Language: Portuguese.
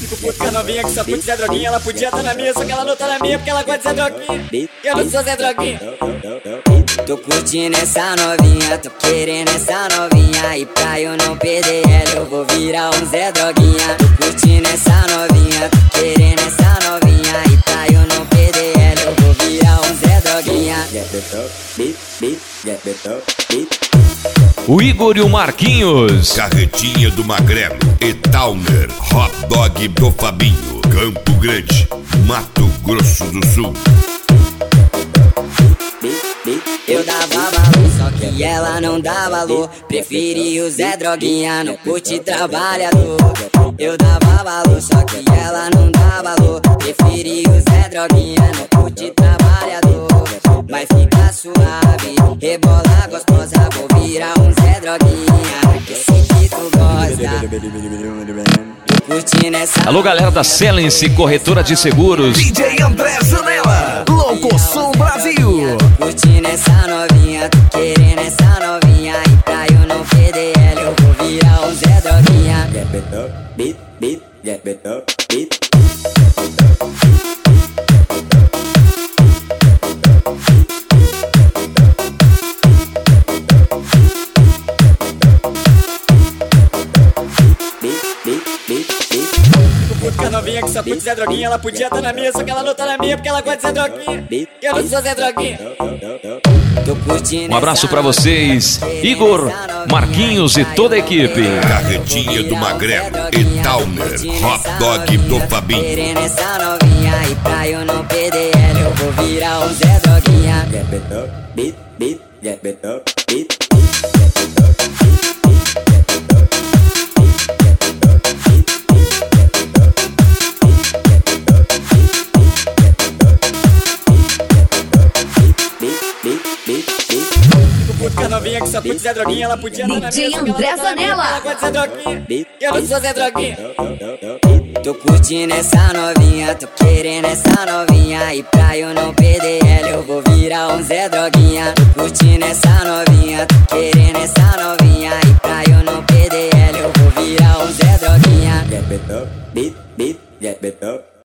Fico puto com a novinha que só curte Zé Droguinha. Ela podia estar na minha, só que ela não tá na minha porque ela gosta de Zé Droguinha. Eu não sou Zé Droguinha. Tô curtindo essa novinha, tô querendo essa novinha. E pra eu não perder ela, eu vou virar um Zé Droguinha. Tô curtindo essa novinha, tô querendo essa novinha. E pra eu não perder ela, eu vou virar um Zé Droguinha. O Igor e o Marquinhos. Carretinha do Magrelo e Towner, Hot Dog do Fabinho, Campo Grande, Mato Grosso do Sul. Eu dava valor, só que ela não dá valor. Preferi o Zé Droguinha, não curte trabalhador. Eu dava valor, só que ela não dá valor. Preferi o Zé Droguinha, não curte trabalhador. Mas fica suave, rebola gostosa. Vou virar um Zé Droguinha, esse que tu gosta. Curtindo essa. Alô, galera da Selense, corretora de seguros. DJ André Zanella, Locoção Brasil. Curtindo essa novinha, tô querendo essa novinha. E pra eu não perder ela, eu vou virar um Zé Droguinha. Com a novinha que só curte Zé Droguinha. Ela podia estar na minha, só que ela não tá na minha porque ela gosta de Zé Droguinha. Eu não sou Zé Droguinha. Um abraço pra vocês, Igor, Marquinhos e toda a equipe. Carretinha do Magrelo e Towner, Hot Dog do Fabinho. Querendo essa novinha, e pra eu não perder ela, eu vou virar um Zé Droguinha. Com a novinha que só curte Zé Droguinha. Ela podia estar na minha, DJ só que ela André não tá na minha porque Zanella. ela gosta de Zé Droguinha. Eu não sou Zé Droguinha. Tô curtindo essa novinha, tô querendo essa novinha. E pra eu não perder ela, eu vou virar um Zé Droguinha. Tô curtindo essa novinha, tô querendo essa novinha.